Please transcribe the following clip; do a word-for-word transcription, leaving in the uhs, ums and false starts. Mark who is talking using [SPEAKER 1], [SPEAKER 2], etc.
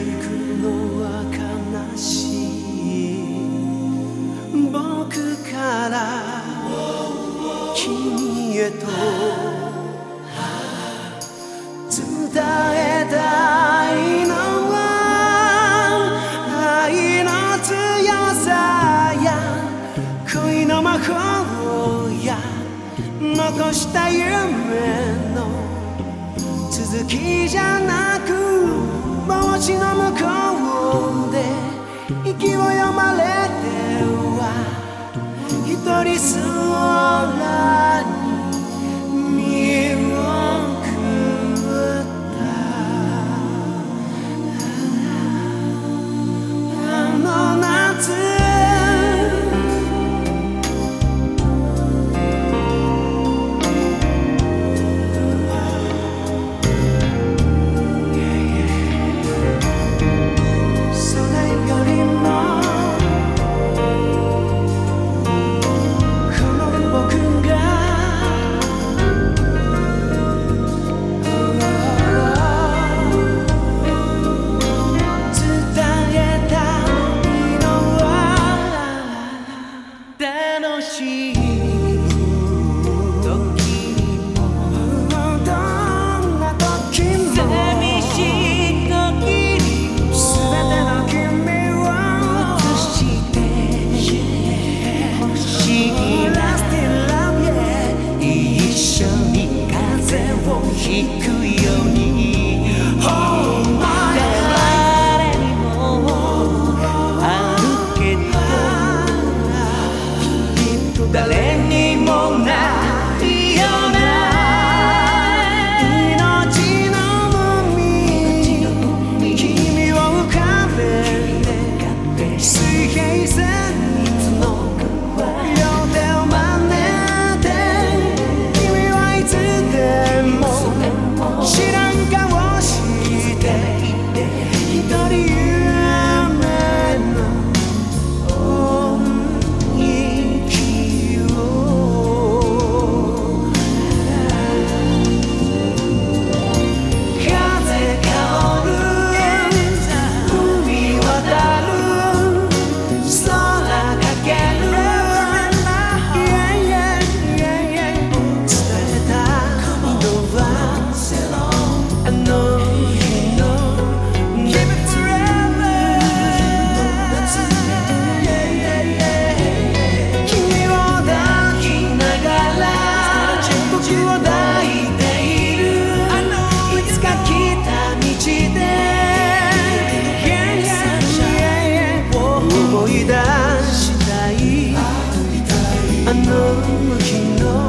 [SPEAKER 1] くのは悲しい僕から君へと伝えたいのは愛の強さや恋の魔法や残した夢の続きじゃなく帽子の向こうで息を読まれては一人空に見送ったあの夏引くように誰にもあるけど誰にもないような命の海に君を浮かべて水平線の両手を真似て君はいつでも知らん顔して一人夢の音息を風香る海渡る空かける伝えたのはあの日の Keep it forever 君を抱きながら僕を抱いているいつか来た道で思い出したいあの日の